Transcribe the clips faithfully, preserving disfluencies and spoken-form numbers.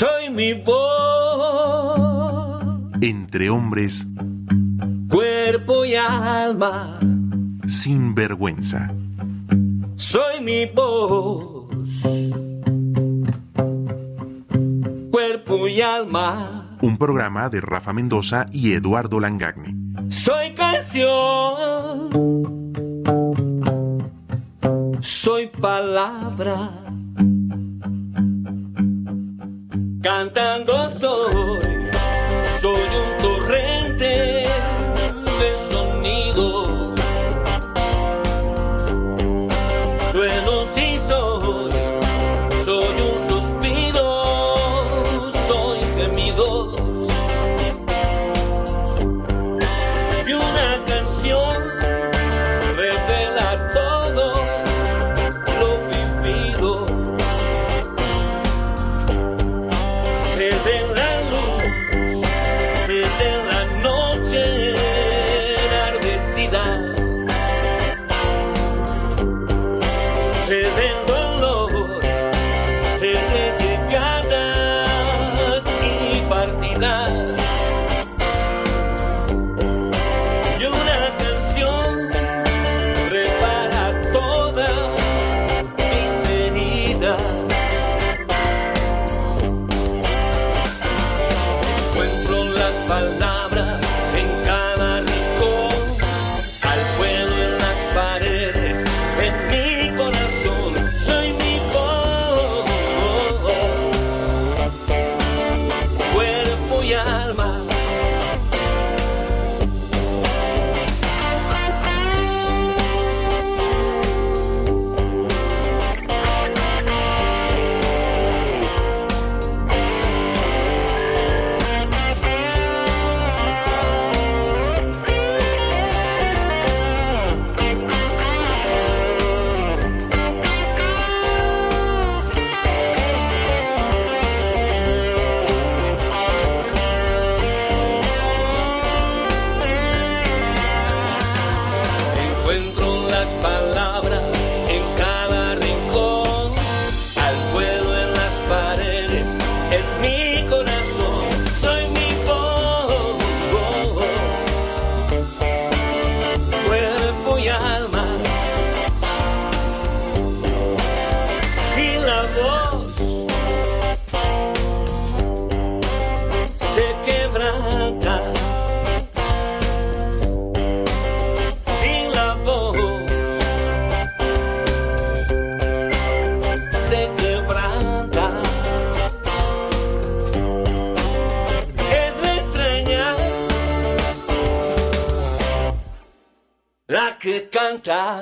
Soy mi voz. Entre hombres, Cuerpo y alma. sin vergüenza. Soy mi voz. Cuerpo y alma. Un programa de Rafa Mendoza y Eduardo Langagne. Soy canción. Soy palabra. Cantando soy. Soy un torrente de sonido. Sueno si soy. Soy un suspiro. Soy gemidos. Y una canción revela todo lo vivido. Sed en la luz, sed en la noche enardecida, sed en dolor, sed de llegadas y partidas. Y una canción repara todas mis heridas. Encuentro las palabras en cada rincón, al fuego en las paredes, en mi corazón. Soy mi voz, cuerpo y alma. Encuentro las palabras en cada rincón, al fuego en las paredes, en mi corazón. Soy mi voz, cuerpo y alma. Sin la voz se quebranta. Sin la voz se quebranta. Es la entraña la que canta.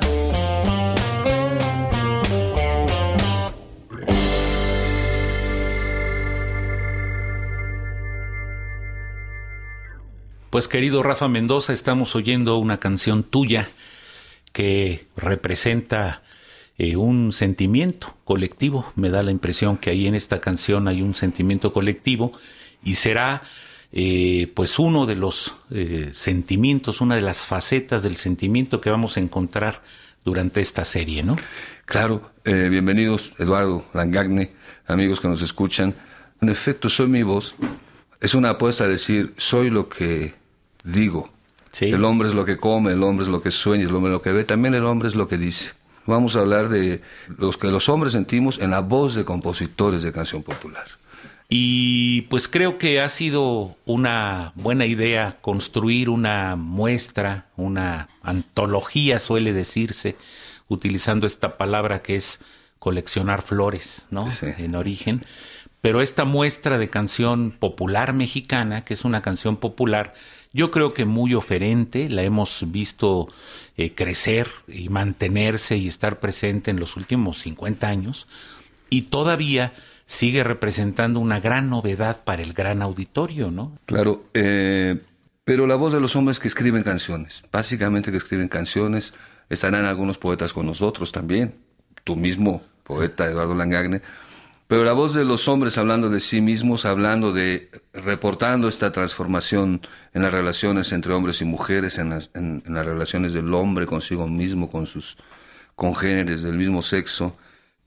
Pues querido Rafa Mendoza, estamos oyendo una canción tuya que representa eh, un sentimiento colectivo. Me da la impresión que ahí en esta canción hay un sentimiento colectivo y será eh, pues uno de los eh, sentimientos, una de las facetas del sentimiento que vamos a encontrar durante esta serie, ¿no? Claro, eh, bienvenidos Eduardo Langagne, amigos que nos escuchan. En efecto, soy mi voz. Es una apuesta a decir, soy lo que digo. Sí. El hombre es lo que come, el hombre es lo que sueña, el hombre es lo que ve, también el hombre es lo que dice. Vamos a hablar de lo que los hombres sentimos en la voz de compositores de canción popular. Y pues creo que ha sido una buena idea construir una muestra, una antología, suele decirse, utilizando esta palabra que es coleccionar flores, ¿no? Sí. En origen. Pero esta muestra de canción popular mexicana, que es una canción popular, yo creo que muy oferente, la hemos visto eh, crecer y mantenerse y estar presente en los últimos cincuenta años, y todavía sigue representando una gran novedad para el gran auditorio, ¿no? Claro, eh, pero la voz de los hombres que escriben canciones, básicamente que escriben canciones, estarán algunos poetas con nosotros también, tú mismo, poeta Eduardo Langagne, pero la voz de los hombres hablando de sí mismos, hablando de, reportando esta transformación en las relaciones entre hombres y mujeres, en las, en, en las relaciones del hombre consigo mismo, con sus congéneres del mismo sexo,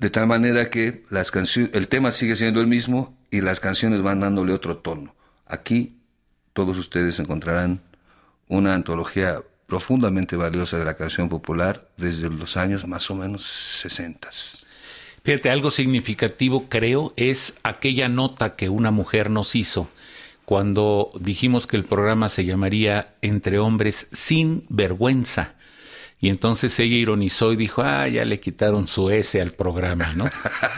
de tal manera que las cancio- el tema sigue siendo el mismo y las canciones van dándole otro tono. Aquí todos ustedes encontrarán una antología profundamente valiosa de la canción popular desde los años más o menos sesentas. Fíjate, algo significativo creo es aquella nota que una mujer nos hizo cuando dijimos que el programa se llamaría Entre Hombres Sin Vergüenza. Y entonces ella ironizó y dijo, ah, ya le quitaron su S al programa, ¿no?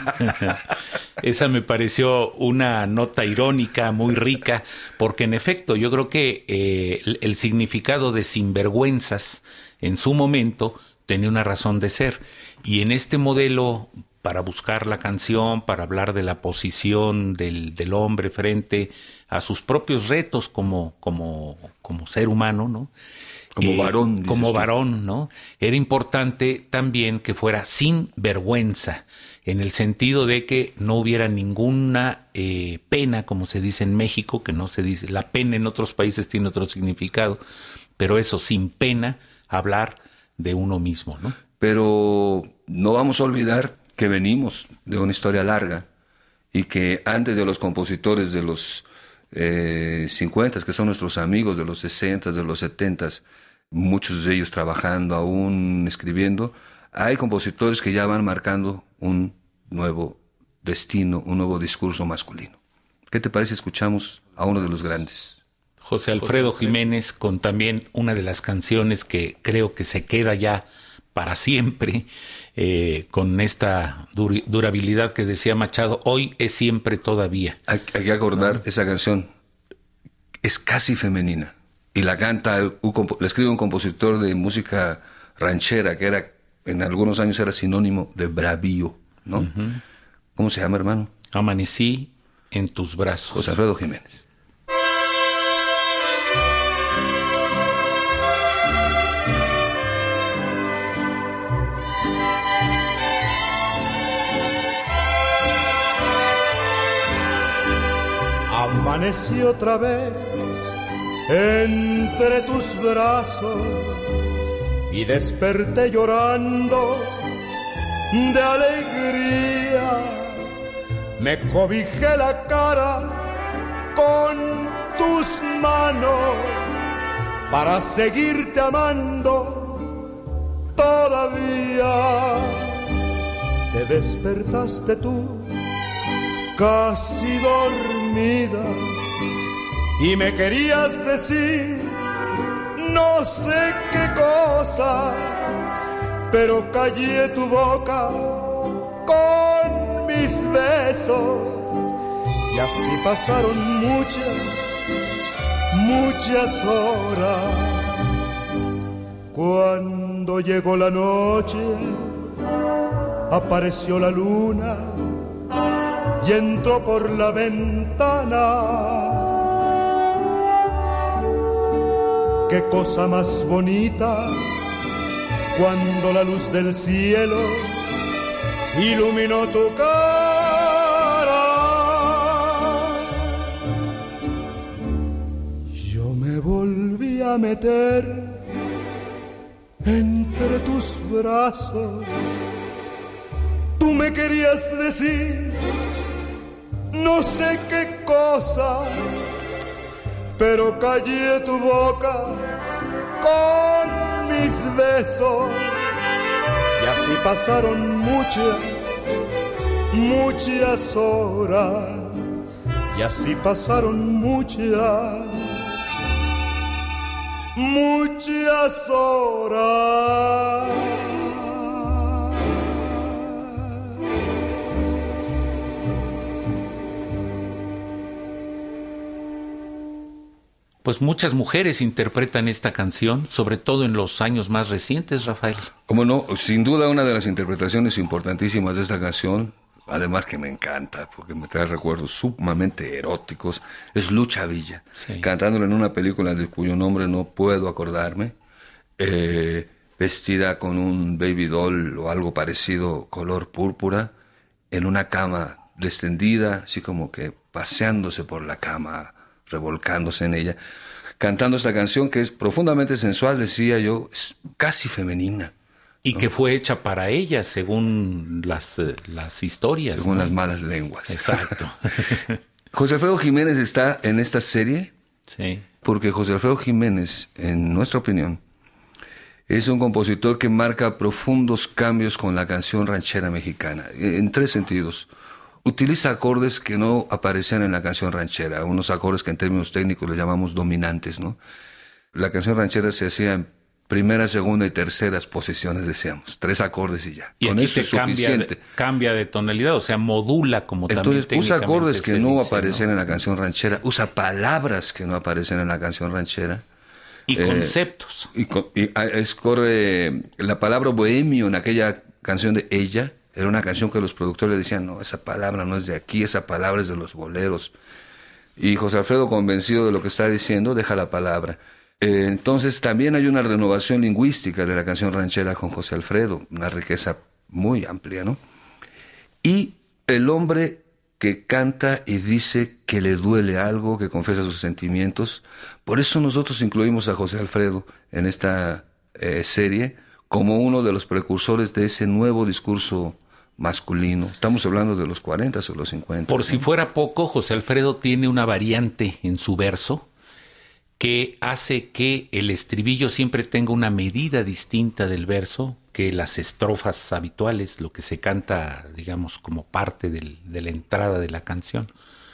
Esa me pareció una nota irónica, muy rica, porque en efecto yo creo que eh, el, el significado de sinvergüenzas en su momento tenía una razón de ser. Y en este modelo, para buscar la canción, para hablar de la posición del, del hombre frente a sus propios retos como, como, como ser humano, ¿no? Como Eh, varón. dices como tú. varón, ¿no? Era importante también que fuera sin vergüenza, en el sentido de que no hubiera ninguna eh, pena, como se dice en México, que no se dice, la pena en otros países tiene otro significado, pero eso, sin pena, hablar de uno mismo, ¿no? Pero no vamos a olvidar que venimos de una historia larga y que antes de los compositores de los eh, cincuenta, que son nuestros amigos de los sesenta, de los setenta, muchos de ellos trabajando aún, escribiendo, hay compositores que ya van marcando un nuevo destino, un nuevo discurso masculino. ¿Qué te parece? Escuchamos a uno de los grandes. José Alfredo Jiménez, con también una de las canciones que creo que se queda ya para siempre, eh, con esta dur- durabilidad que decía Machado, hoy es siempre todavía. Hay, hay que acordar, esa canción es casi femenina y la canta, un compo- la escribe un compositor de música ranchera que era, en algunos años era sinónimo de bravío, ¿no? Uh-huh. ¿Cómo se llama, hermano? Amanecí en tus brazos. José Alfredo Jiménez. Amanecí otra vez entre tus brazos y desperté llorando de alegría. Me cobijé la cara con tus manos para seguirte amando todavía. Te despertaste tú casi dormida y me querías decir no sé qué cosa, pero callé tu boca con mis besos y así pasaron muchas, muchas horas. Cuando llegó la noche, apareció la luna y entró por la ventana. Qué cosa más bonita cuando la luz del cielo iluminó tu cara. Yo me volví a meter entre tus brazos. Tú me querías decir no sé qué cosa, pero callé tu boca con mis besos y así pasaron muchas, muchas horas y así pasaron muchas, muchas horas. Pues muchas mujeres interpretan esta canción, sobre todo en los años más recientes, Rafael. Como no, sin duda una de las interpretaciones importantísimas de esta canción, además que me encanta, porque me trae recuerdos sumamente eróticos, es Lucha Villa, sí, cantándolo en una película de cuyo nombre no puedo acordarme, eh, vestida con un baby doll o algo parecido, color púrpura, en una cama descendida, así como que paseándose por la cama, revolcándose en ella, cantando esta canción que es profundamente sensual, decía yo, es casi femenina. Y ¿no? que fue hecha para ella, según las, eh, las historias. Según ¿no? las malas lenguas. Exacto. José Alfredo Jiménez está en esta serie Sí. porque José Alfredo Jiménez, en nuestra opinión, es un compositor que marca profundos cambios con la canción ranchera mexicana, en tres sentidos. Utiliza acordes que no aparecían en la canción ranchera, unos acordes que en términos técnicos le llamamos dominantes, ¿no? La canción ranchera se hacía en primera, segunda y terceras posiciones, decíamos, tres acordes y ya. Y Con aquí eso te es cambia, suficiente. de- cambia de tonalidad, o sea, modula como también Entonces usa técnicamente acordes que se no dice, aparecen ¿no? en la canción ranchera, usa palabras que no aparecen en la canción ranchera. Y Eh, conceptos. Y, co- y, ah, escorre la palabra bohemio en aquella canción de Ella. Era una canción que los productores le decían, no, esa palabra no es de aquí, esa palabra es de los boleros. Y José Alfredo, convencido de lo que está diciendo, deja la palabra. Eh, entonces también hay una renovación lingüística de la canción ranchera con José Alfredo, una riqueza muy amplia, ¿no? Y el hombre que canta y dice que le duele algo, que confiesa sus sentimientos. Por eso nosotros incluimos a José Alfredo en esta eh, serie como uno de los precursores de ese nuevo discurso masculino. Estamos hablando de los cuarenta o los cincuenta. Por ¿no? si fuera poco, José Alfredo tiene una variante en su verso que hace que el estribillo siempre tenga una medida distinta del verso que las estrofas habituales, lo que se canta, digamos, como parte del, de la entrada de la canción.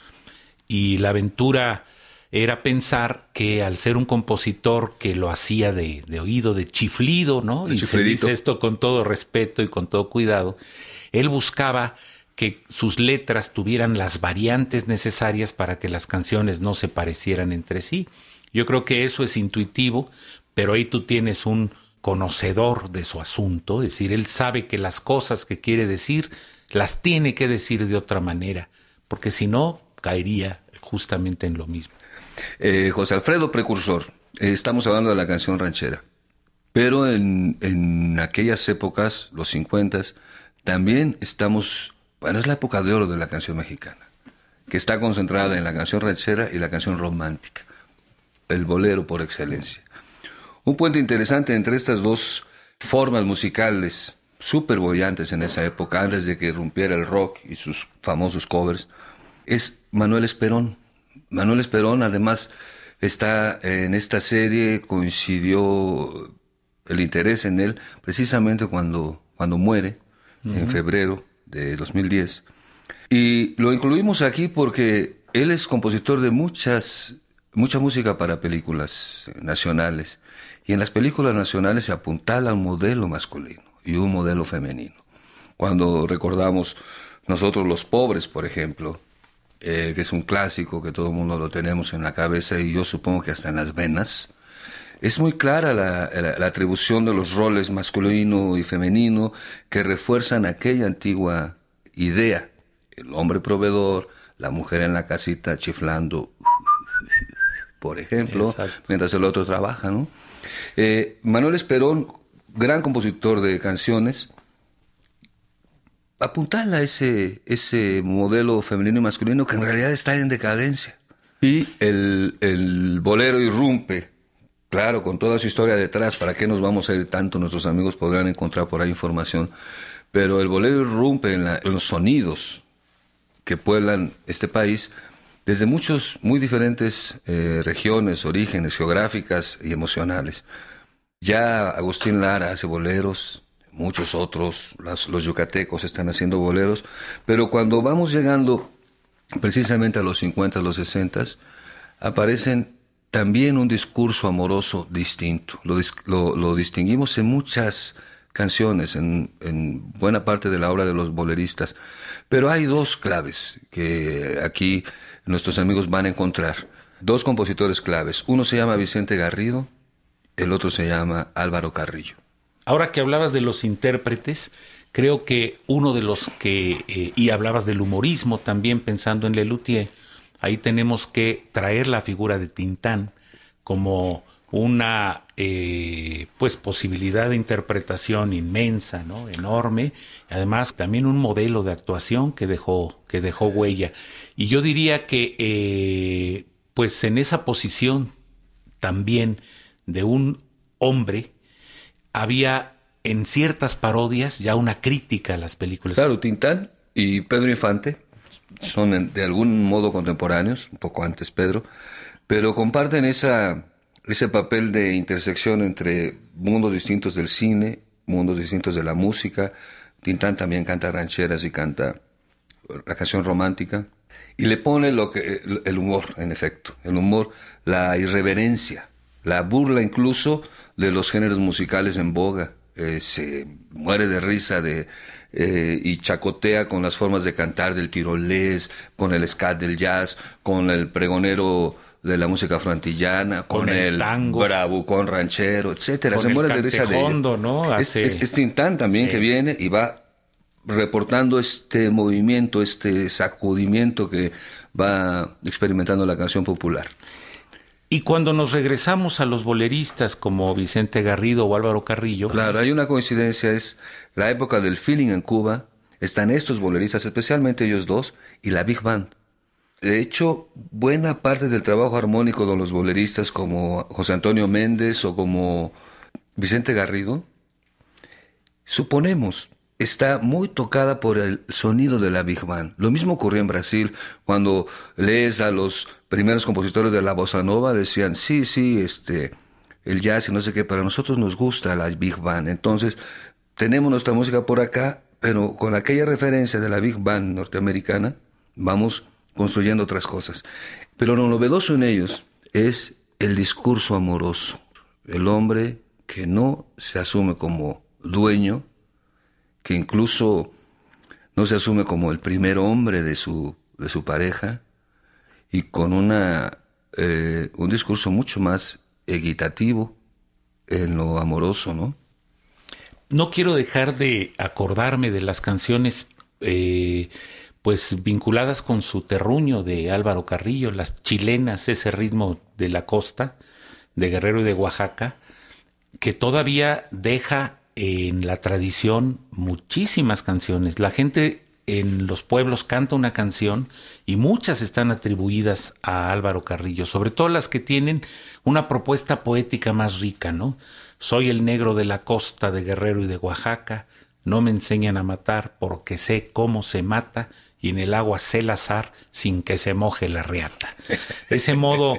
Y la aventura era pensar que al ser un compositor que lo hacía de, de oído, de chiflido, ¿no? De y se chiflidito. dice esto con todo respeto y con todo cuidado, él buscaba que sus letras tuvieran las variantes necesarias para que las canciones no se parecieran entre sí. Yo creo que eso es intuitivo, pero ahí tú tienes un conocedor de su asunto, es decir, él sabe que las cosas que quiere decir las tiene que decir de otra manera, porque si no, caería justamente en lo mismo. Eh, José Alfredo, precursor. Eh, estamos hablando de la canción ranchera. Pero en, en aquellas épocas, los cincuentas, también estamos... Bueno, es la época de oro de la canción mexicana, que está concentrada en la canción ranchera y la canción romántica. El bolero por excelencia. Un puente interesante entre estas dos formas musicales súper bollantes en esa época, antes de que irrumpiera el rock y sus famosos covers, es Manuel Esperón. Manuel Esperón, además, está en esta serie, coincidió el interés en él precisamente cuando, cuando muere, uh-huh. en febrero de dos mil diez. Y lo incluimos aquí porque él es compositor de muchas, mucha música para películas nacionales. Y en las películas nacionales se apuntala un modelo masculino y un modelo femenino. Cuando recordamos nosotros Los Pobres, por ejemplo, eh, que es un clásico que todo el mundo lo tenemos en la cabeza y yo supongo que hasta en las venas, es muy clara la, la, la atribución de los roles masculino y femenino que refuerzan aquella antigua idea. El hombre proveedor, la mujer en la casita chiflando, por ejemplo, exacto, mientras el otro trabaja, ¿no? Eh, Manuel Esperón, gran compositor de canciones, apuntala ese, ese modelo femenino y masculino que en realidad está en decadencia. Y el, el bolero irrumpe, claro, con toda su historia detrás, ¿para qué nos vamos a ir tanto? Nuestros amigos podrán encontrar por ahí información, pero el bolero irrumpe en, la, en los sonidos que pueblan este país, desde muchos, muy diferentes eh, regiones, orígenes geográficas y emocionales. Ya Agustín Lara hace boleros, muchos otros, las, los yucatecos están haciendo boleros, pero cuando vamos llegando precisamente a los cincuenta, a los sesenta, aparecen también un discurso amoroso distinto. Lo, lo, lo distinguimos en muchas canciones, en, en buena parte de la obra de los boleristas, pero hay dos claves que aquí nuestros amigos van a encontrar. Dos compositores claves. Uno se llama Vicente Garrido, el otro se llama Álvaro Carrillo. Ahora que hablabas de los intérpretes, creo que uno de los que, eh, y hablabas del humorismo también pensando en Lelutier, ahí tenemos que traer la figura de Tintán como una eh, pues posibilidad de interpretación inmensa, ¿no? Enorme, además también un modelo de actuación que dejó, que dejó huella. Y yo diría que eh, pues en esa posición también de un hombre había en ciertas parodias ya una crítica a las películas. Claro, Tintán y Pedro Infante son en- de algún modo contemporáneos, un poco antes Pedro, pero comparten esa, ese papel de intersección entre mundos distintos del cine, mundos distintos de la música. Tintán también canta rancheras y canta la canción romántica, y le pone lo que el humor, en efecto, el humor, la irreverencia, la burla incluso de los géneros musicales en boga. Eh, se muere de risa de eh, y chacotea con las formas de cantar del tirolés, con el scat del jazz, con el pregonero de la música afroantillana, con, Con el el, tango. bravucón ranchero, etcétera. Con Se el muere de risa de cantejondo, ello. ¿no? Es, Hace- es, es Tintán también Sí. que viene y va reportando este movimiento, este sacudimiento que va experimentando la canción popular. Y cuando nos regresamos a los boleristas como Vicente Garrido o Álvaro Carrillo, Claro, hay una coincidencia, es la época del feeling en Cuba, están estos boleristas, especialmente ellos dos, y la Big Band. De hecho, buena parte del trabajo armónico de los boleristas como José Antonio Méndez o como Vicente Garrido, suponemos, está muy tocada por el sonido de la Big Band. Lo mismo ocurrió en Brasil, cuando lees a los primeros compositores de la bossa nova, decían, sí, sí, este, el jazz y no sé qué, pero a nosotros nos gusta la Big Band. Entonces, tenemos nuestra música por acá, pero con aquella referencia de la Big Band norteamericana, vamos construyendo otras cosas. Pero lo novedoso en ellos es el discurso amoroso. El hombre que no se asume como dueño, que incluso no se asume como el primer hombre de su, de su pareja, y con una, eh, un discurso mucho más equitativo en lo amoroso, ¿no? no quiero dejar de acordarme de las canciones eh, pues vinculadas con su terruño de Álvaro Carrillo, las chilenas, ese ritmo de la costa, de Guerrero y de Oaxaca, que todavía deja en la tradición muchísimas canciones. La gente en los pueblos canta una canción y muchas están atribuidas a Álvaro Carrillo, sobre todo las que tienen una propuesta poética más rica, ¿no? Soy el negro de la costa de Guerrero y de Oaxaca, no me enseñan a matar porque sé cómo se mata y en el agua sé lazar sin que se moje la riata. Ese modo,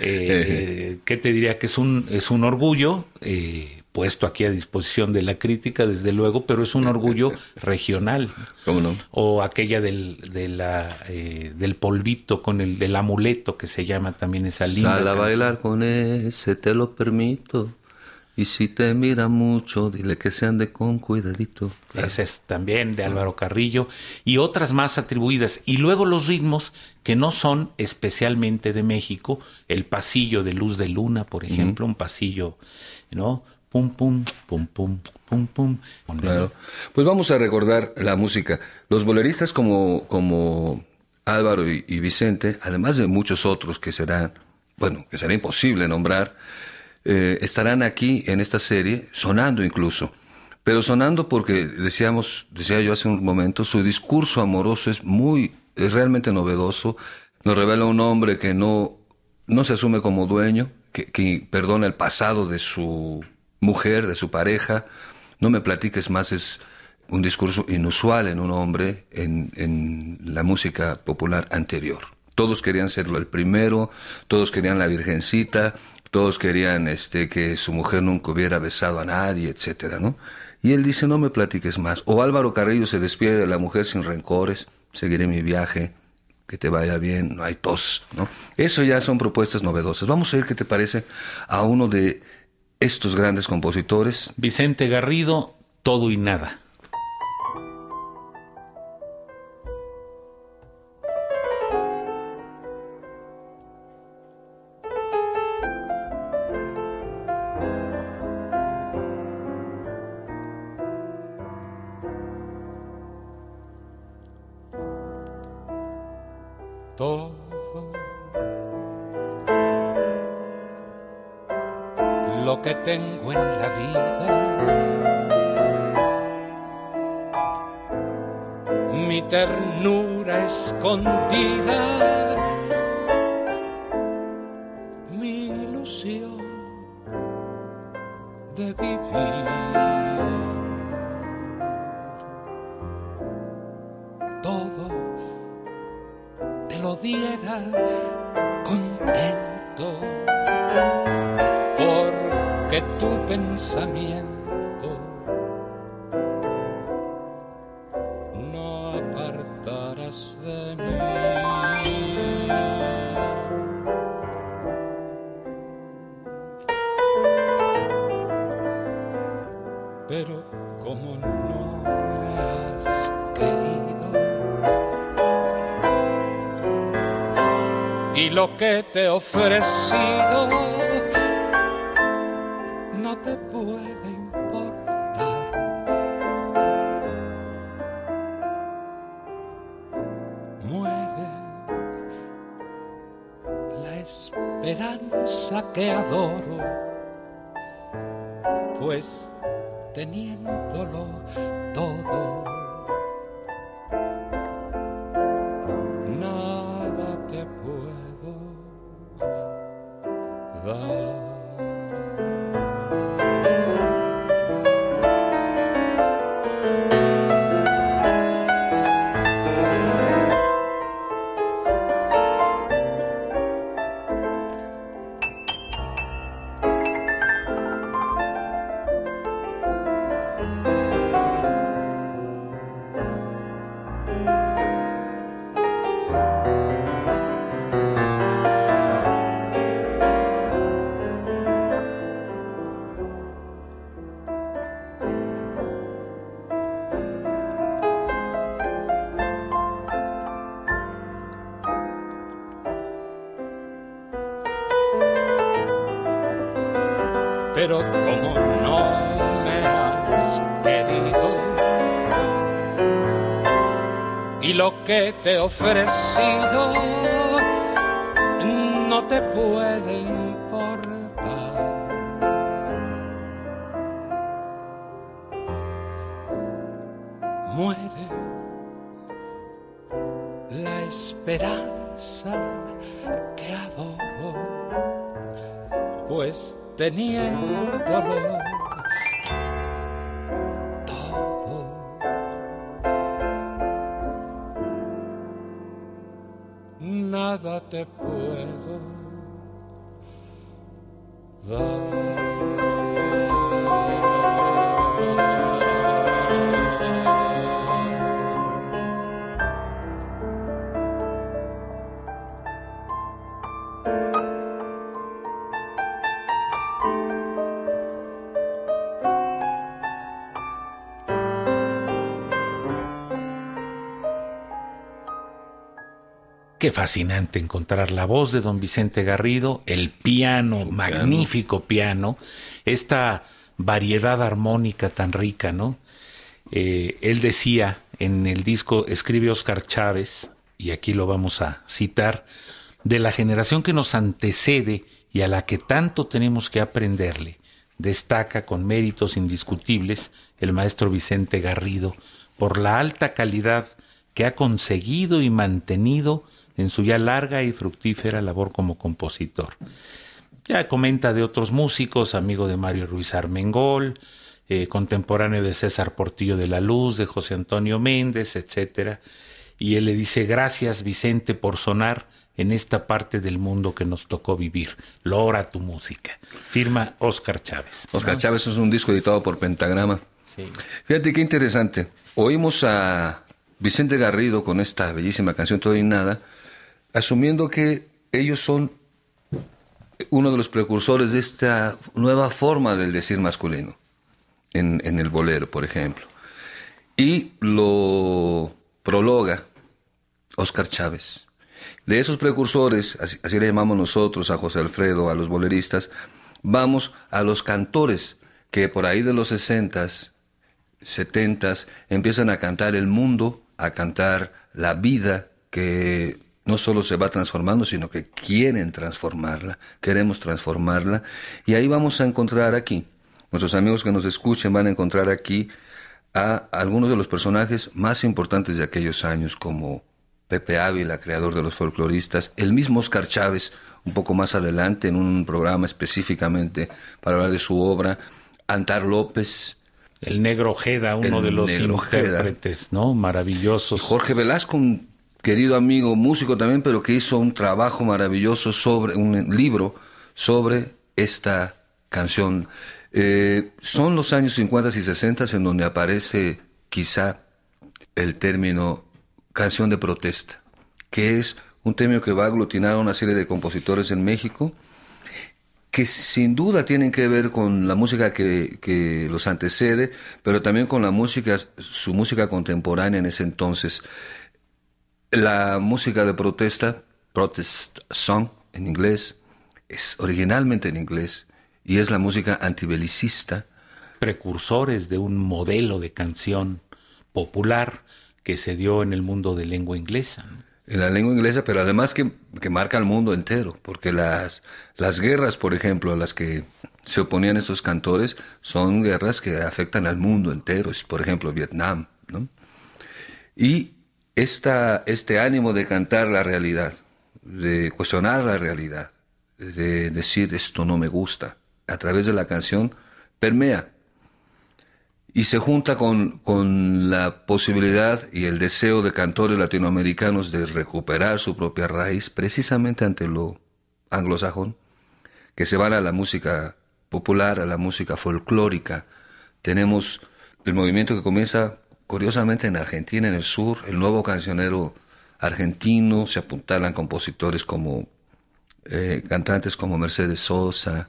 eh, ¿qué te diría? Que es un, es un orgullo, eh, puesto aquí a disposición de la crítica, desde luego, pero es un orgullo regional. ¿Cómo no? O aquella del, de la, eh, del polvito con el del amuleto, que se llama también esa linda Sal a canción. bailar con ese, te lo permito. Y si te mira mucho, dile que se ande con cuidadito. Claro. Esa es también de Álvaro Carrillo, y otras más atribuidas. Y luego los ritmos que no son especialmente de México, el pasillo de Luz de Luna, por ejemplo, uh-huh. un pasillo, ¿no? Pum, pum, pum, pum, pum, pum. Claro. Pues vamos a recordar la música. Los boleristas como, como Álvaro y, y Vicente, además de muchos otros que serán, bueno, que será imposible nombrar, Eh, estarán aquí en esta serie, sonando incluso, pero sonando porque decíamos, decía yo hace un momento, su discurso amoroso es muy, es realmente novedoso, nos revela un hombre que no, no se asume como dueño, que, que perdona el pasado de su mujer, de su pareja. No me platiques más, es un discurso inusual en un hombre en, en la música popular anterior. Todos querían serlo el primero, todos querían la virgencita, todos querían este, que su mujer nunca hubiera besado a nadie, etcétera, ¿no? Y él dice, no me platiques más. O Álvaro Carrillo se despide de la mujer sin rencores, seguiré mi viaje, que te vaya bien, no hay tos, ¿no? Eso ya son propuestas novedosas. Vamos a ver qué te parece a uno de estos grandes compositores. Vicente Garrido, Todo y Nada. Todo lo que tengo en la vida, mi ternura escondida, mi ilusión de vivir, siento, porque tu pensamiento no apartarás de mí. Pero como no me has querido y lo que te he ofrecido no te puede importar, muere la esperanza que adoro, pues teniéndolo todo, nada te puedo dar. Pero como no me has querido y lo que te he ofrecido no te puede importar, muere la esperanza que adoro, pues teniéndolo todo, nada te puedo dar. Qué fascinante encontrar la voz de don Vicente Garrido, el piano, Su magnífico piano. piano, esta variedad armónica tan rica, ¿no? Eh, él decía en el disco, escribe Óscar Chávez, y aquí lo vamos a citar, de la generación que nos antecede y a la que tanto tenemos que aprenderle, destaca con méritos indiscutibles el maestro Vicente Garrido por la alta calidad que ha conseguido y mantenido en su ya larga y fructífera labor como compositor. Ya comenta de otros músicos, amigo de Mario Ruiz Armengol, eh, contemporáneo de César Portillo de la Luz, de José Antonio Méndez, etcétera. Y él le dice, gracias Vicente por sonar en esta parte del mundo que nos tocó vivir. Logra tu música. Firma Óscar Chávez. Óscar ¿no? Chávez es un disco editado por Pentagrama. Sí. Fíjate qué interesante. Oímos a Vicente Garrido con esta bellísima canción Todo y Nada, asumiendo que ellos son uno de los precursores de esta nueva forma del decir masculino, en, en el bolero, por ejemplo. Y lo prologa Óscar Chávez. De esos precursores, así, así le llamamos nosotros a José Alfredo, a los boleristas, vamos a los cantores que por ahí de los sesentas, setentas, empiezan a cantar el mundo, a cantar la vida que no solo se va transformando, sino que quieren transformarla, queremos transformarla, y ahí vamos a encontrar aquí, nuestros amigos que nos escuchen van a encontrar aquí a algunos de los personajes más importantes de aquellos años, como Pepe Ávila, creador de los folcloristas, el mismo Óscar Chávez, un poco más adelante, en un programa específicamente para hablar de su obra, Antar López, el Negro Ojeda, uno el de los Negro intérpretes, Ojeda, ¿no? Maravillosos. y Jorge Velasco, un querido amigo, músico también, pero que hizo un trabajo maravilloso sobre un libro sobre esta canción. Eh, son los años cincuenta y sesenta en donde aparece quizá el término canción de protesta, que es un término que va a aglutinar a una serie de compositores en México, que sin duda tienen que ver con la música que, que los antecede, pero también con la música, su música contemporánea en ese entonces. La música de protesta, protest song en inglés, es originalmente en inglés, y es la música antibelicista. Precursores de un modelo de canción popular que se dio en el mundo de lengua inglesa, ¿no? En la lengua inglesa, pero además que, que marca el mundo entero, porque las, las guerras, por ejemplo, a las que se oponían estos cantores, son guerras que afectan al mundo entero, es, por ejemplo, Vietnam, ¿no? Y esta, este ánimo de cantar la realidad, de cuestionar la realidad, de decir esto no me gusta, a través de la canción, permea. Y se junta con, con la posibilidad y el deseo de cantores latinoamericanos de recuperar su propia raíz, precisamente ante lo anglosajón, que se van a la música popular, a la música folclórica. Tenemos el movimiento que comienza, curiosamente, en Argentina, en el sur, el nuevo cancionero argentino, se apuntalan compositores como, eh, cantantes como Mercedes Sosa,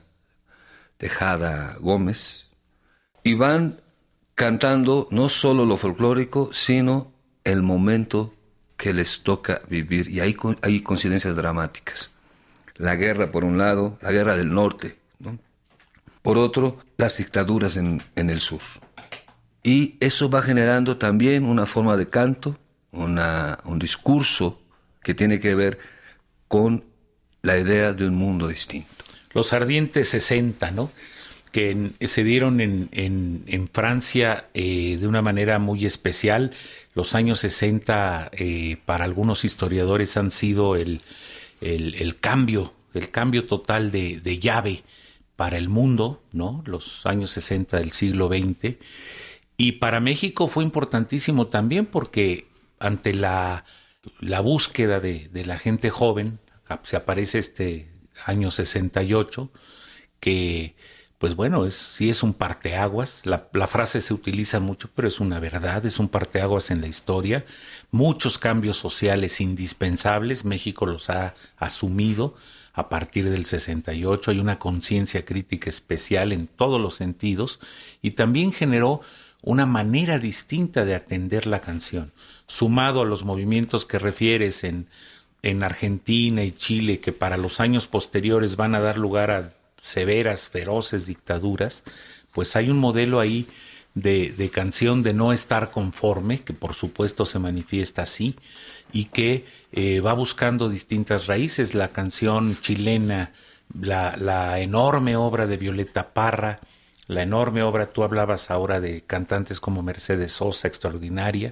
Tejada Gómez, y van cantando no solo lo folclórico, sino el momento que les toca vivir. Y hay, hay coincidencias dramáticas. La guerra, por un lado, la guerra del norte, ¿no? Por otro, las dictaduras en, en el sur. Y eso va generando también una forma de canto, una, un discurso que tiene que ver con la idea de un mundo distinto. Los ardientes sesenta, ¿no?, que en, se dieron en, en, en Francia eh, de una manera muy especial. Los años sesenta eh, para algunos historiadores han sido el, el, el cambio, el cambio total de, de llave para el mundo, ¿no? Los años sesenta del siglo veinte. Y para México fue importantísimo también porque ante la, la búsqueda de, de la gente joven, se aparece este año sesenta y ocho, que pues bueno, es, sí es un parteaguas. La, la frase se utiliza mucho, pero es una verdad, es un parteaguas en la historia. Muchos cambios sociales indispensables, México los ha asumido a partir del sesenta y ocho. Hay una conciencia crítica especial en todos los sentidos y también generó una manera distinta de atender la canción, sumado a los movimientos que refieres en, en Argentina y Chile, que para los años posteriores van a dar lugar a severas, feroces dictaduras. Pues hay un modelo ahí de, de canción de no estar conforme, que por supuesto se manifiesta así, y que eh, va buscando distintas raíces. La canción chilena, la, la enorme obra de Violeta Parra, la enorme obra, tú hablabas ahora de cantantes como Mercedes Sosa, extraordinaria,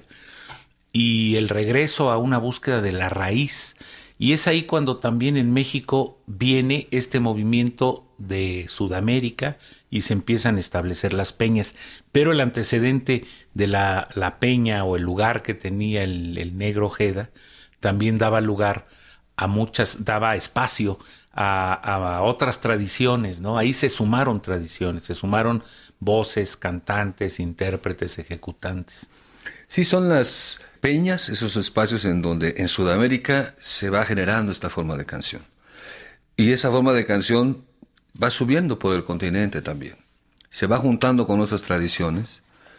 y el regreso a una búsqueda de la raíz. Y es ahí cuando también en México viene este movimiento de Sudamérica y se empiezan a establecer las peñas. Pero el antecedente de la, la peña o el lugar que tenía el, el Negro Ojeda también daba lugar a muchas, daba espacio a, a otras tradiciones, ¿no? Ahí se sumaron tradiciones, se sumaron voces, cantantes, intérpretes, ejecutantes. Sí, son las peñas, esos espacios en donde en Sudamérica se va generando esta forma de canción. Y esa forma de canción va subiendo por el continente también. Se va juntando con otras tradiciones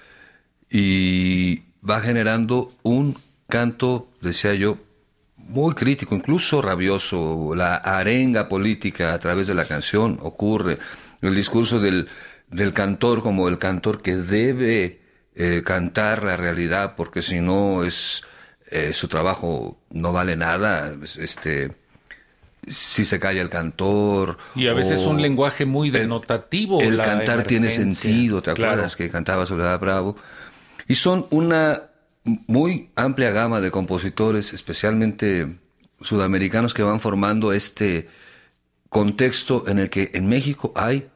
y va generando un canto, decía yo, muy crítico, incluso rabioso. La arenga política a través de la canción ocurre. El discurso del, del cantor como el cantor que debe Eh, cantar la realidad, porque si no es eh, su trabajo no vale nada. Este, si se calla el cantor, y a veces un lenguaje muy denotativo. El, el cantar tiene sentido. ¿Te claro. acuerdas que cantaba Soledad Bravo? Y son una muy amplia gama de compositores, especialmente sudamericanos, que van formando este contexto en el que en México hay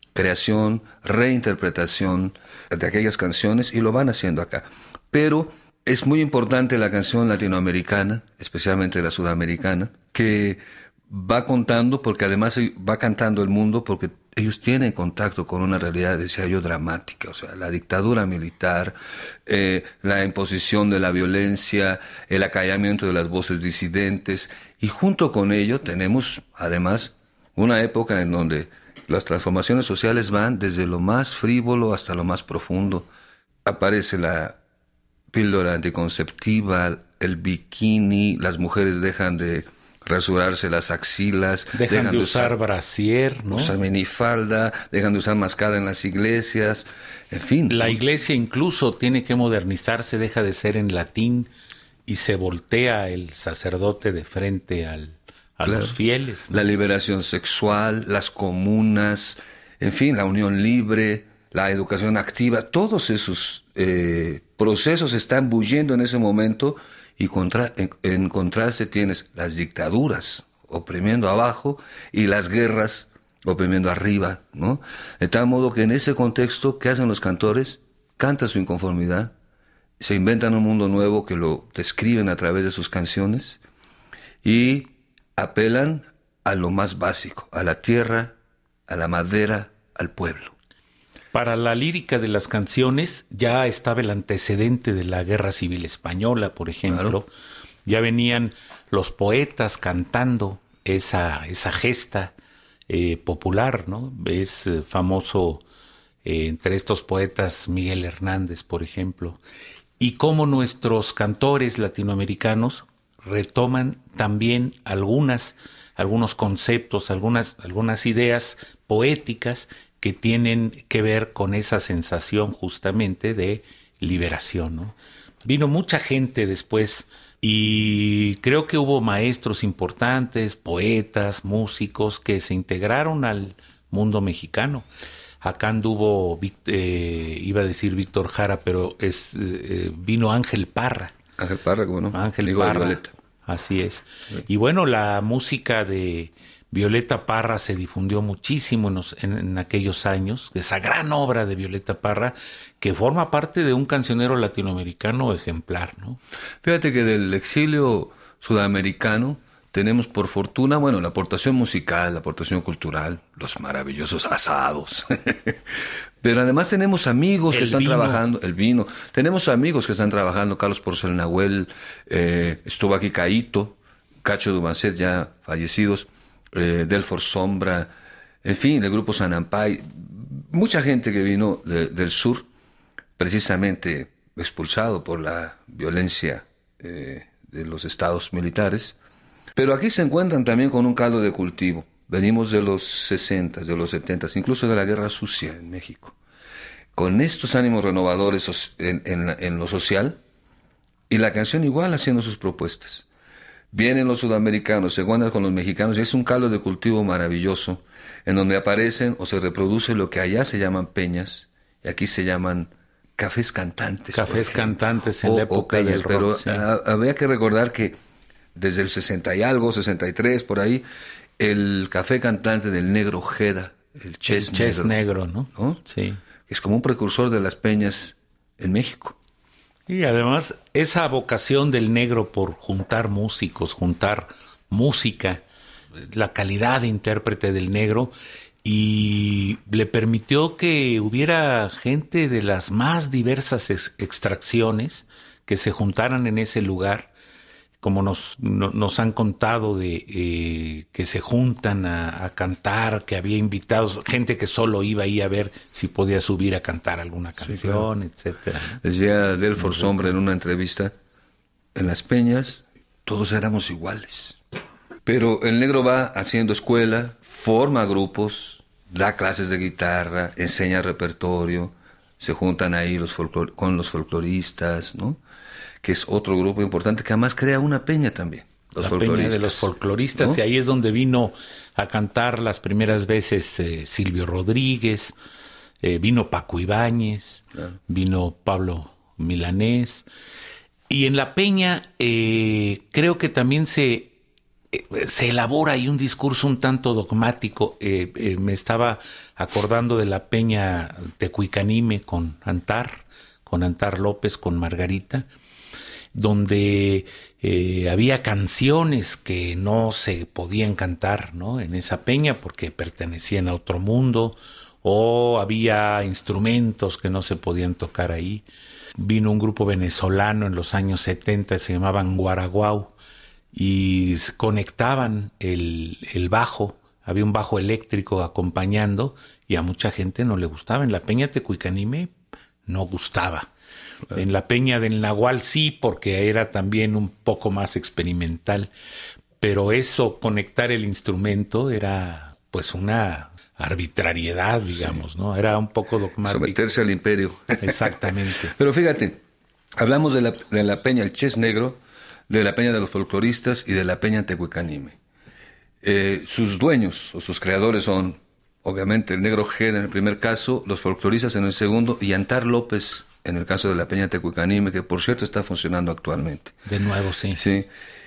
creación, reinterpretación de aquellas canciones, y lo van haciendo acá. Pero es muy importante la canción latinoamericana, especialmente la sudamericana, que va contando, porque además va cantando el mundo, porque ellos tienen contacto con una realidad, decía yo, dramática. O sea, la dictadura militar, eh, la imposición de la violencia, el acallamiento de las voces disidentes, y junto con ello tenemos, además, una época en donde las transformaciones sociales van desde lo más frívolo hasta lo más profundo. Aparece la píldora anticonceptiva, el bikini, las mujeres dejan de rasurarse las axilas, dejan, dejan de, de usar, usar brasier, ¿no? Usar minifalda, dejan de usar mascada en las iglesias, en fin. La iglesia incluso tiene que modernizarse, deja de ser en latín y se voltea el sacerdote de frente al, a claro. los fieles, ¿no? La liberación sexual, las comunas, en fin, la unión libre, la educación activa, todos esos eh, procesos están bulliendo en ese momento. Y contra, en, en contraste tienes las dictaduras oprimiendo abajo y las guerras oprimiendo arriba, ¿no? De tal modo que en ese contexto, ¿qué hacen los cantores? Cantan su inconformidad, se inventan un mundo nuevo que lo describen a través de sus canciones y apelan a lo más básico, a la tierra, a la madera, al pueblo. Para la lírica de las canciones ya estaba el antecedente de la Guerra Civil Española, por ejemplo. Claro. Ya venían los poetas cantando esa, esa gesta eh, popular, ¿no? Es eh, famoso eh, entre estos poetas Miguel Hernández, por ejemplo. Y cómo nuestros cantores latinoamericanos retoman también algunas, algunos conceptos, algunas, algunas ideas poéticas que tienen que ver con esa sensación justamente de liberación, ¿no? Vino mucha gente después y creo que hubo maestros importantes, poetas, músicos que se integraron al mundo mexicano. Acá anduvo, eh, iba a decir Víctor Jara, pero es eh, vino Ángel Parra. Ángel Parra, ¿cómo no? Ángel Digo, Parra, Violeta. Así es. Sí. Y bueno, la música de Violeta Parra se difundió muchísimo en, los, en, en aquellos años, esa gran obra de Violeta Parra, que forma parte de un cancionero latinoamericano ejemplar, ¿no? Fíjate que del exilio sudamericano tenemos por fortuna, bueno, la aportación musical, la aportación cultural, los maravillosos asados. Pero además tenemos amigos el que están vino. trabajando, el vino, tenemos amigos que están trabajando, Carlos Porcel Nahuel, eh, estuvo aquí Caíto, Cacho Dumancet, ya fallecidos, Eh, Delfor Sombra, en fin, el grupo Sanampay, mucha gente que vino de, del sur, precisamente expulsado por la violencia eh, de los estados militares, pero aquí se encuentran también con un caldo de cultivo. Venimos de los sesentas, de los setentas, incluso de la Guerra Sucia en México, con estos ánimos renovadores en, en, en lo social, y la canción igual haciendo sus propuestas. Vienen los sudamericanos, se encuentran con los mexicanos y es un caldo de cultivo maravilloso en donde aparecen o se reproduce lo que allá se llaman peñas y aquí se llaman cafés cantantes. Cafés cantantes en o, la época peñas, del rock. Pero sí. a, habría que recordar que desde el sesenta y algo, sesenta y tres, por ahí, el café cantante del Negro Ojeda, el Ches, el Ches Negro, Negro, ¿no? ¿no? Sí. Es como un precursor de las peñas en México. Y además esa vocación del negro por juntar músicos, juntar música, la calidad de intérprete del negro, y le permitió que hubiera gente de las más diversas ex- extracciones que se juntaran en ese lugar, como nos, no, nos han contado de eh, que se juntan a, a cantar, que había invitados, gente que solo iba ahí a ver si podía subir a cantar alguna canción, sí, claro. etcétera, ¿no? Decía Delfor Sombra en una entrevista, en las peñas todos éramos iguales, pero el negro va haciendo escuela, forma grupos, da clases de guitarra, enseña repertorio, se juntan ahí los folclor- con los folcloristas, ¿no? Que es otro grupo importante que además crea una peña también, los la folcloristas. Peña de los folcloristas, ¿no? Y ahí es donde vino a cantar las primeras veces eh, Silvio Rodríguez, eh, vino Paco Ibáñez, claro. Vino Pablo Milanés, y en la peña eh, creo que también se, eh, se elabora ahí un discurso un tanto dogmático. Eh, eh, me estaba acordando de la peña Tecuicanime con Antar, con Antar López, con Margarita, donde eh, había canciones que no se podían cantar, ¿no?, en esa peña porque pertenecían a otro mundo, o había instrumentos que no se podían tocar ahí. Vino un grupo venezolano en los años setenta, se llamaban Guaraguao, y conectaban el, el bajo, había un bajo eléctrico acompañando, y a mucha gente no le gustaba. En la peña Tecuicanime no gustaba. En la peña del Nahual sí, porque era también un poco más experimental, pero eso, conectar el instrumento, era pues una arbitrariedad, digamos, sí, ¿no? Era un poco dogmático. Someterse al imperio. Exactamente. Pero fíjate, hablamos de la, de la peña El Ches Negro, de la peña de los folcloristas y de la peña Tecuicanime. Eh, sus dueños o sus creadores son, obviamente, el Negro Ojeda en el primer caso, los folcloristas en el segundo, y Antar López en el caso de la peña Tecuicanime, que por cierto está funcionando actualmente. De nuevo, sí. Sí.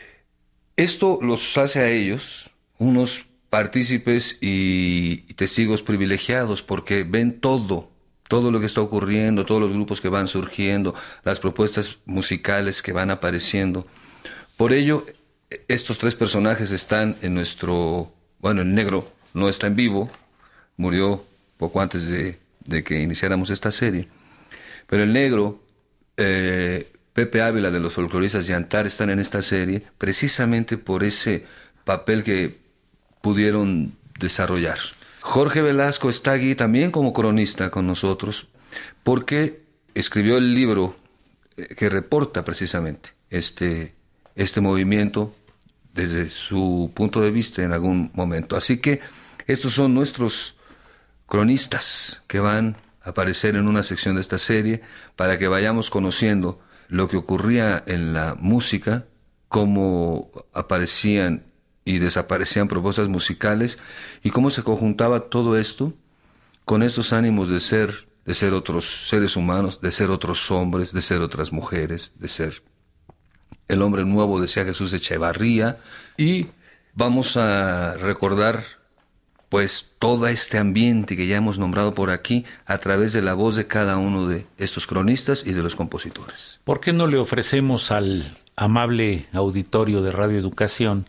Esto los hace a ellos unos partícipes y, y testigos privilegiados, porque ven todo, todo lo que está ocurriendo, todos los grupos que van surgiendo, las propuestas musicales que van apareciendo. Por ello, estos tres personajes están en nuestro... Bueno, el Negro no está en vivo, murió poco antes de, de que iniciáramos esta serie, pero el Negro, eh, Pepe Ávila de los folcloristas y Antar están en esta serie precisamente por ese papel que pudieron desarrollar. Jorge Velasco está aquí también como cronista con nosotros, porque escribió el libro que reporta precisamente este, este movimiento desde su punto de vista en algún momento. Así que estos son nuestros cronistas que van a aparecer en una sección de esta serie para que vayamos conociendo lo que ocurría en la música, cómo aparecían y desaparecían propuestas musicales y cómo se conjuntaba todo esto con estos ánimos de ser, de ser otros seres humanos, de ser otros hombres, de ser otras mujeres, de ser el hombre nuevo, decía Jesús Echevarría. Y vamos a recordar pues todo este ambiente que ya hemos nombrado por aquí a través de la voz de cada uno de estos cronistas y de los compositores. ¿Por qué no le ofrecemos al amable auditorio de Radio Educación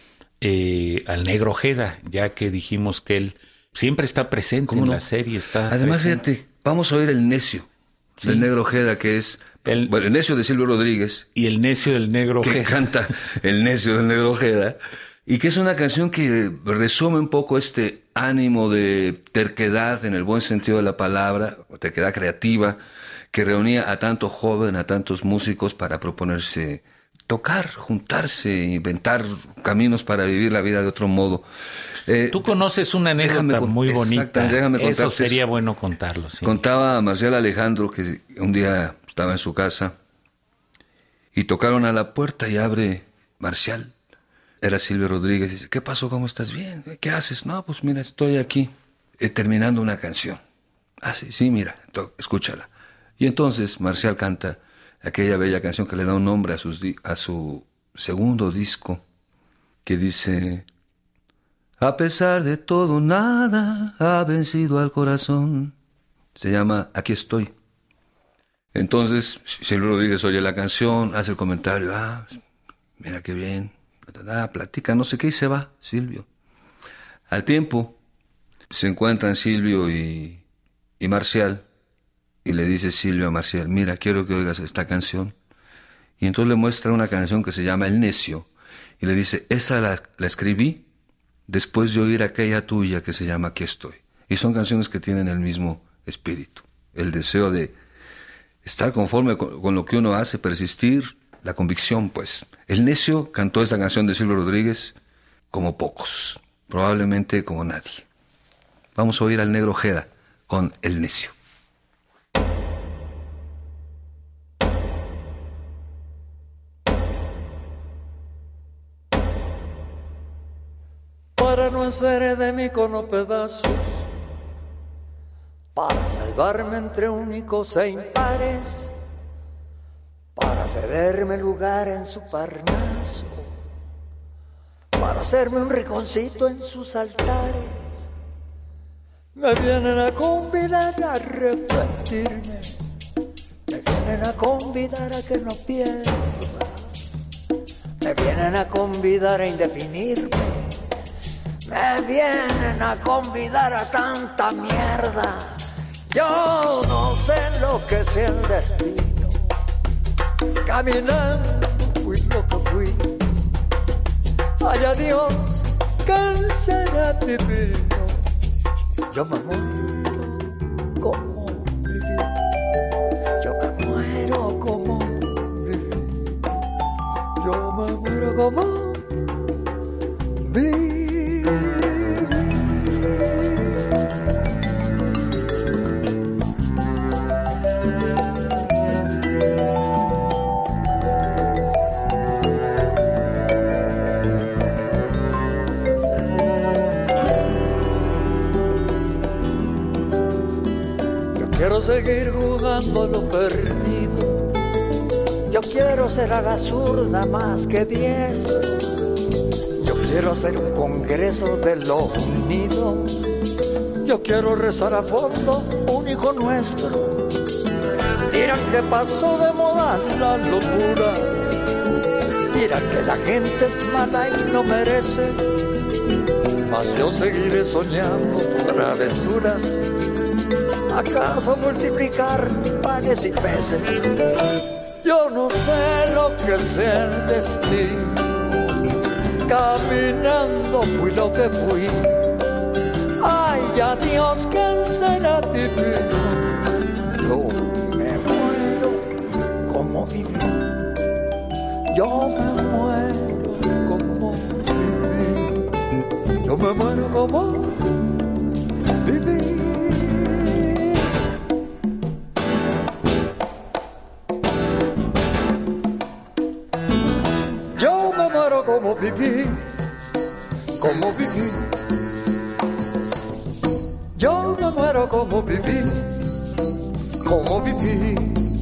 eh, al Negro Ojeda, ya que dijimos que él siempre está presente en no? la serie? Está Además, presente. Fíjate, vamos a oír El Necio, sí, del Negro Ojeda, que es el, bueno, el Necio de Silvio Rodríguez. Y El Necio del Negro Ojeda. Que canta El Necio del Negro Ojeda. Y que es una canción que resume un poco este ánimo de terquedad en el buen sentido de la palabra, terquedad creativa, que reunía a tanto joven, a tantos músicos para proponerse tocar, juntarse, inventar caminos para vivir la vida de otro modo. Eh, Tú conoces una anécdota muy bonita. Eso sería eso. Bueno contarlo. Sí. Contaba a Marcial Alejandro que un día estaba en su casa y tocaron a la puerta y abre Marcial. Era Silvio Rodríguez. Dice, ¿qué pasó? ¿Cómo estás? Bien. ¿Qué haces? No, pues mira, estoy aquí eh, terminando una canción. Ah, sí, sí, mira, to- escúchala. Y entonces Marcial canta aquella bella canción que le da un nombre a, sus di- a su segundo disco, que dice: a pesar de todo, nada ha vencido al corazón. Se llama Aquí estoy. Entonces Silvio Rodríguez oye la canción, hace el comentario, ah, mira qué bien. Ah, platica, no sé qué, y se va Silvio. Al tiempo se encuentran Silvio y, y Marcial, y le dice Silvio a Marcial, mira, quiero que oigas esta canción. Y entonces le muestra una canción que se llama El Necio, y le dice, esa la, la escribí después de oír aquella tuya que se llama Aquí estoy. Y son canciones que tienen el mismo espíritu, el deseo de estar conforme con, con lo que uno hace, persistir, la convicción, pues. El Necio cantó esta canción de Silvio Rodríguez como pocos, probablemente como nadie. Vamos a oír al Negro Ojeda con El Necio. Para no hacer de mí cono pedazos, para salvarme entre únicos e impares, para cederme lugar en su parnaso, para hacerme un rinconcito en sus altares, me vienen a convidar a arrepentirme, me vienen vienen a convidar a que no pierda, me vienen a convidar a indefinirme, me vienen a convidar a tanta mierda. Yo no sé lo que sea el destino, caminando fui lo que fui. Ay, Dios, que él será divino. Yo me muero como viví, yo me muero como viví, yo me muero como viví. Quiero seguir jugando lo perdido, yo quiero ser a la zurda más que diestro, yo quiero hacer un congreso de lo unido, yo quiero rezar a fondo un hijo nuestro. Dirán que pasó de moda la locura, dirán que la gente es mala y no merece, mas yo seguiré soñando travesuras. ¿Acaso multiplicar panes y peces? Yo no sé lo que sea el destino, caminando fui lo que fui. Ay, ya Dios, que él será divino. Yo me muero como viví, yo me muero como viví, yo me muero como viví. Como viví, como viví, yo me muero como viví, como viví.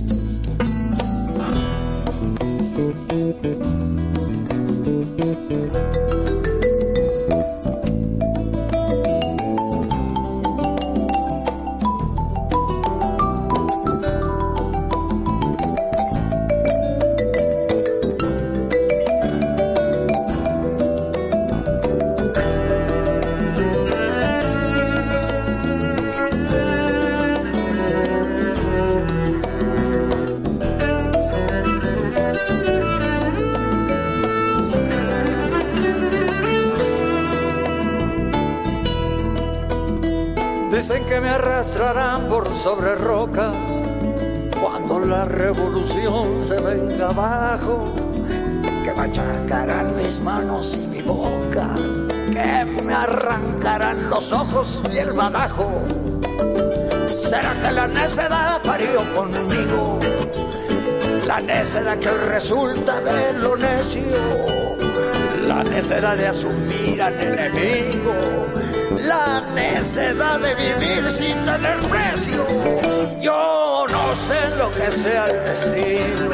Dicen que me arrastrarán por sobre rocas cuando la revolución se venga abajo, que machacarán mis manos y mi boca, que me arrancarán los ojos y el badajo. ¿Será que la necedad parió conmigo? La necedad que hoy resulta de lo necio, la necedad de asumir al enemigo, la necedad de vivir sin tener precio. Yo no sé lo que sea el destino,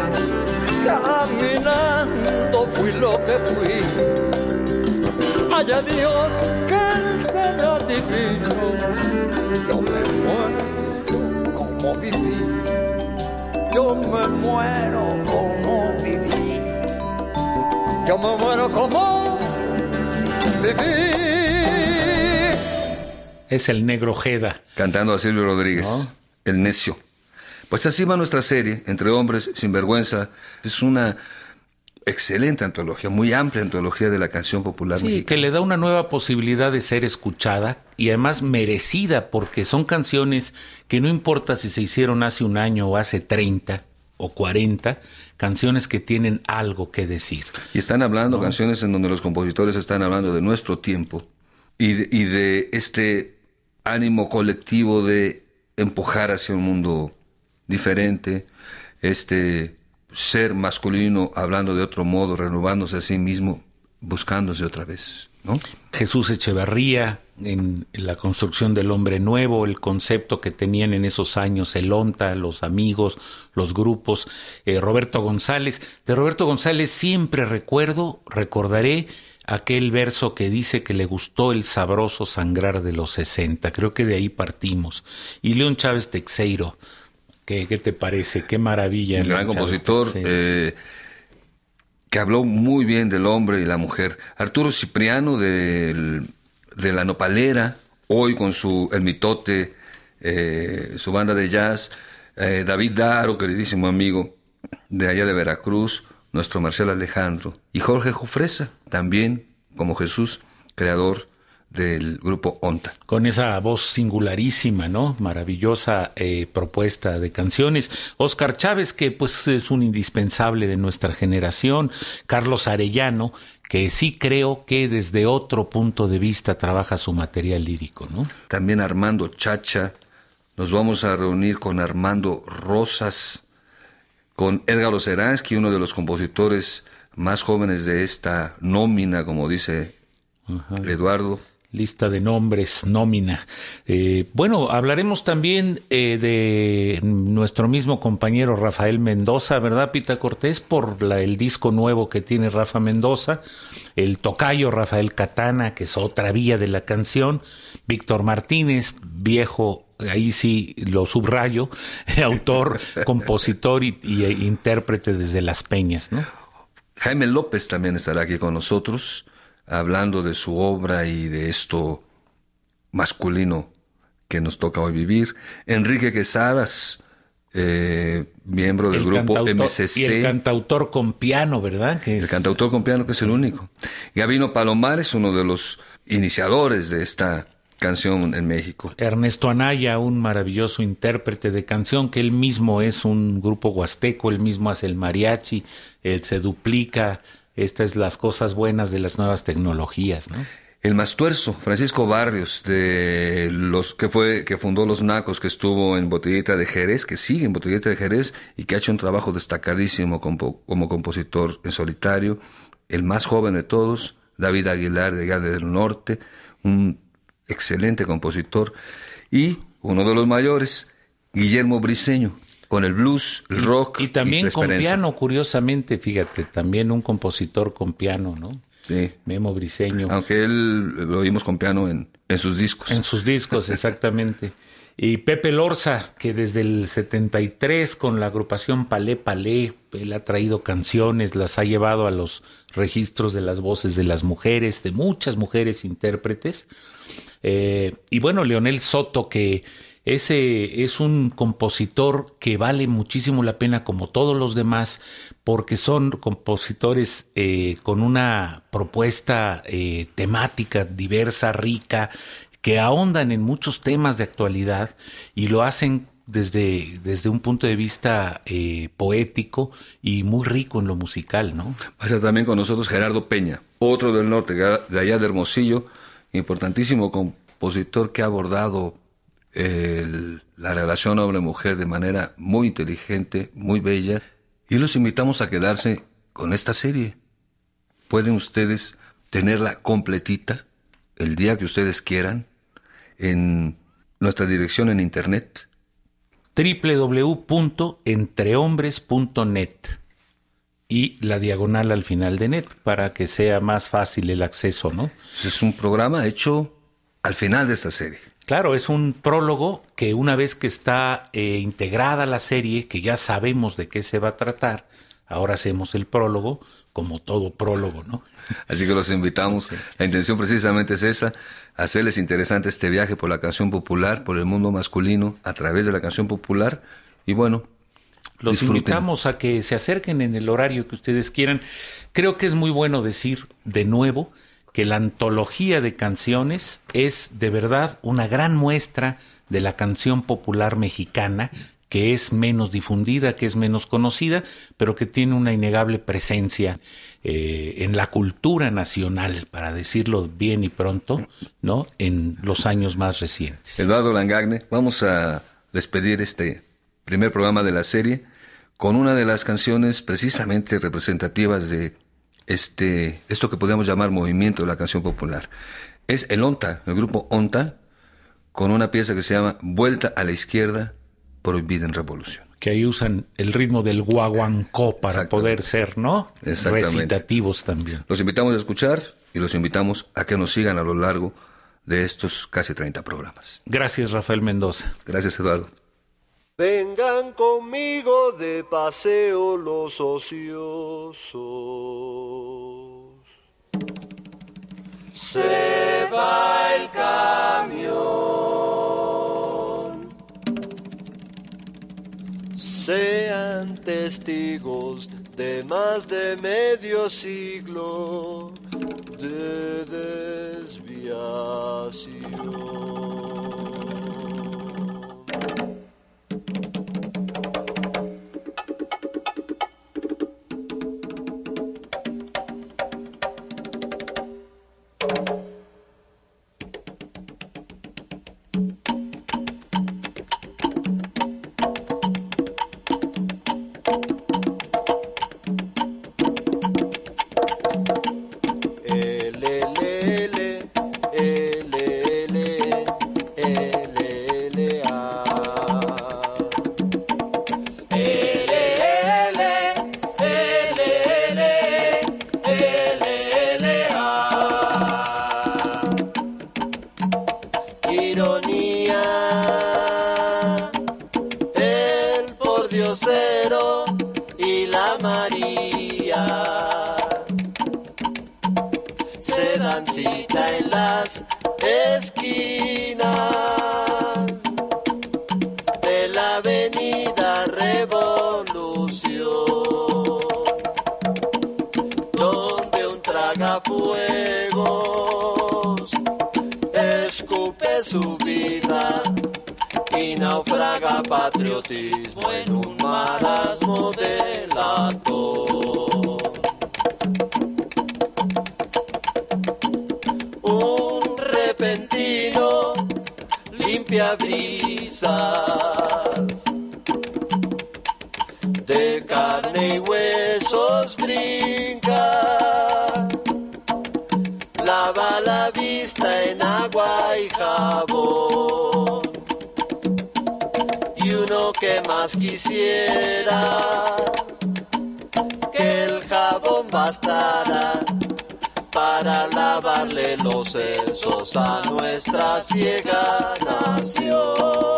caminando fui lo que fui. Haya Dios, que él será divino. Yo me muero como viví, yo me muero como viví, yo me muero como viví. Es el Negro Ojeda. Cantando a Silvio Rodríguez, ¿no? El necio. Pues así va nuestra serie, Entre Hombres Sin Vergüenza. Es una excelente antología, muy amplia antología de la canción popular sí, mexicana. Que le da una nueva posibilidad de ser escuchada y además merecida, porque son canciones que no importa si se hicieron hace un año o hace treinta o cuarenta, canciones que tienen algo que decir. Y están hablando, ¿no? Canciones en donde los compositores están hablando de nuestro tiempo y de, y de este ánimo colectivo de empujar hacia un mundo diferente, este ser masculino hablando de otro modo, renovándose a sí mismo, buscándose otra vez, ¿no? Jesús Echeverría, en la construcción del hombre nuevo, el concepto que tenían en esos años el ONTA, los amigos, los grupos, eh, Roberto González. De Roberto González siempre recuerdo, recordaré aquel verso que dice que le gustó el sabroso sangrar de los sesenta. Creo que de ahí partimos. Y León Chávez Teixeiro, ¿Qué, qué te parece? Qué maravilla. Un gran compositor, sí. eh, que habló muy bien del hombre y la mujer. Arturo Cipriano de, de La Nopalera, hoy con su El Mitote, eh, su banda de jazz. Eh, David Daro, queridísimo amigo de allá de Veracruz, nuestro Marcelo Alejandro. Y Jorge Jufresa, también como Jesús, creador del grupo Onta. Con esa voz singularísima, ¿no? Maravillosa eh, propuesta de canciones. Óscar Chávez, que pues es un indispensable de nuestra generación. Carlos Arellano, que sí creo que desde otro punto de vista trabaja su material lírico, ¿no? También Armando Chacha. Nos vamos a reunir con Armando Rosas, con Edgar Oceransky, uno de los compositores más jóvenes de esta nómina, como dice Ajá. Eduardo. Lista de nombres, nómina. Eh, bueno, hablaremos también eh, de nuestro mismo compañero Rafael Mendoza, ¿verdad, Pita Cortés? Por la, el disco nuevo que tiene Rafa Mendoza, el tocayo Rafael Catana, que es otra vía de la canción, Víctor Martínez, viejo, ahí sí lo subrayo, autor, compositor y, y intérprete desde Las Peñas, ¿no? Jaime López también estará aquí con nosotros, hablando de su obra y de esto masculino que nos toca hoy vivir. Enrique Quesadas, eh, miembro del el grupo cantautor, M C C. Y el cantautor con piano, ¿verdad? Que es... El cantautor con piano, que es el único. Gabino Palomares, uno de los iniciadores de esta canción en México. Ernesto Anaya, un maravilloso intérprete de canción, que él mismo es un grupo huasteco, él mismo hace el mariachi, él se duplica. Estas son las cosas buenas de las nuevas tecnologías, ¿no? El Mastuerzo, Francisco Barrios, de los que fue que fundó Los Nacos, que estuvo en Botellita de Jerez, que sigue en Botellita de Jerez y que ha hecho un trabajo destacadísimo como, como compositor en solitario. El más joven de todos, David Aguilar de Gale del Norte, un excelente compositor. Y uno de los mayores, Guillermo Briceño, con el blues, el rock. Y, y también y con piano, curiosamente, fíjate, también un compositor con piano, ¿no? Sí. Memo Briceño. Aunque él lo oímos con piano en, en sus discos. En sus discos, exactamente. Y Pepe Lorza, que desde el setenta y tres con la agrupación Palé Palé, él ha traído canciones, las ha llevado a los registros de las voces de las mujeres, de muchas mujeres intérpretes. Eh, y bueno, Leonel Soto, que ese es un compositor que vale muchísimo la pena, como todos los demás, porque son compositores eh, con una propuesta eh, temática diversa, rica, que ahondan en muchos temas de actualidad y lo hacen desde, desde un punto de vista eh, poético y muy rico en lo musical, ¿no? Pasa también con nosotros Gerardo Peña, otro del norte, de allá de Hermosillo, importantísimo compositor que ha abordado El, la relación hombre-mujer de manera muy inteligente, muy bella, y los invitamos a quedarse con esta serie. Pueden ustedes tenerla completita el día que ustedes quieran en nuestra dirección en internet doble u doble u doble u punto entrehombres punto net y la diagonal al final de net para que sea más fácil el acceso, ¿no? Es un programa hecho al final de esta serie. Claro, es un prólogo que una vez que está eh, integrada la serie, que ya sabemos de qué se va a tratar, ahora hacemos el prólogo, como todo prólogo, ¿no? Así que los invitamos. Sí. La intención precisamente es esa, hacerles interesante este viaje por la canción popular, por el mundo masculino, a través de la canción popular. Y bueno, los disfruten. Invitamos a que se acerquen en el horario que ustedes quieran. Creo que es muy bueno decir de nuevo que la antología de canciones es de verdad una gran muestra de la canción popular mexicana, que es menos difundida, que es menos conocida, pero que tiene una innegable presencia eh, en la cultura nacional, para decirlo bien y pronto, ¿no? En los años más recientes. Eduardo Langagne, vamos a despedir este primer programa de la serie con una de las canciones precisamente representativas de Este, esto que podríamos llamar movimiento de la canción popular. Es el Onta, el grupo Onta, con una pieza que se llama Vuelta a la Izquierda, Prohibida en Revolución. Que ahí usan el ritmo del guaguancó para poder ser, ¿no? Recitativos también. Los invitamos a escuchar y los invitamos a que nos sigan a lo largo de estos casi treinta programas. Gracias, Rafael Mendoza. Gracias, Eduardo. Vengan conmigo de paseo los ociosos. Se va el camión. Sean testigos de más de medio siglo de desviación. Y la María se dan cita en las esquinas de la avenida Revolución, donde un tragafuegos escupe su vida y naufraga patriotismo en un marasmo de latón. Un repentino limpia brisas de carne y huesos brinca, lava la vista en agua y jabón. Y uno que más quisiera que el jabón bastara para lavarle los sesos a nuestra ciega nación.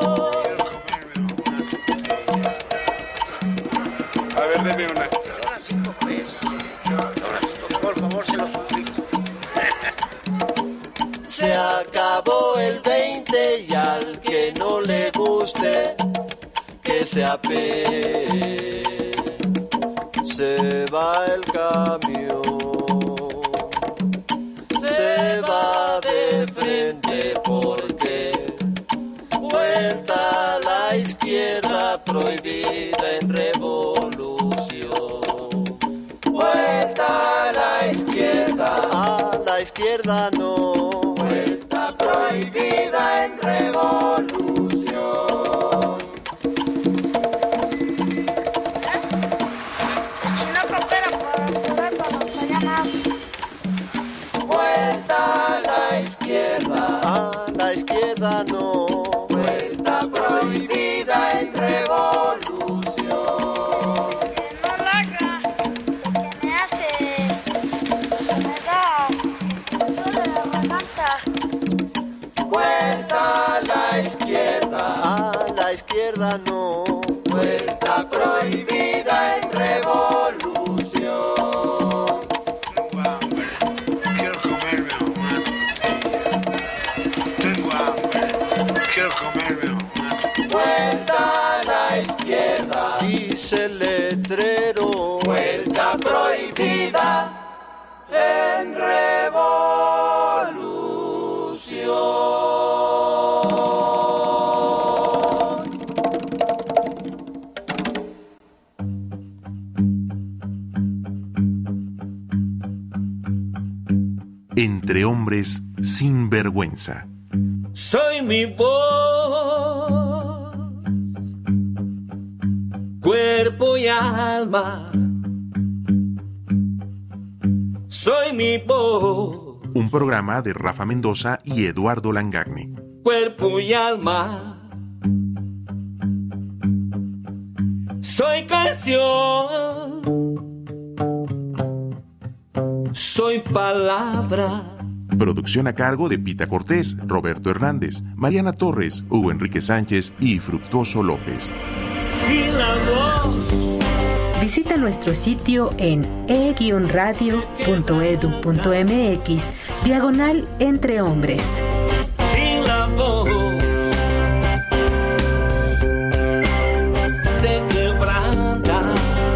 A ver, deme una. Cinco pesos. Por favor, se lo suplico. Se acabó el veinte y al que no le guste que se apegue. Se va el camión, se va de frente porque vuelta a la izquierda prohibida en revolución. Vuelta a la izquierda, a la izquierda no. Vuelta prohibida en revolución. Vuelta a la izquierda, a la izquierda no. Vuelta prohibida en revolución. No lo haga, porque me hace, me da, no le levanta. Vuelta a la izquierda, a la izquierda no. Vuelta prohibida en revolución. Quiero comerme una tortilla. Tengo hambre. Quiero comerme una. Vuelta a la izquierda, dice el letrero. Vuelta prohibida en revolución. Entre hombres sin vergüenza. Soy mi voz, cuerpo y alma. Soy mi voz, Un programa de Rafa Mendoza y Eduardo Langagni. cuerpo y alma. Soy canción, soy palabra, Producción a cargo de Pita Cortés, Roberto Hernández, Mariana Torres, Hugo Enrique Sánchez y Fructuoso López. Sin la voz. Visita nuestro sitio en e radio punto edu punto m x, diagonal Entre Hombres. Sin la voz se quebranta.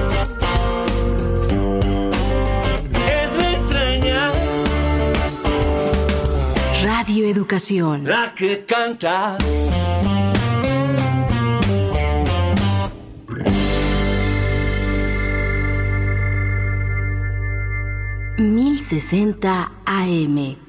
Es la extraña Radio Educación, la que canta. mil sesenta A M.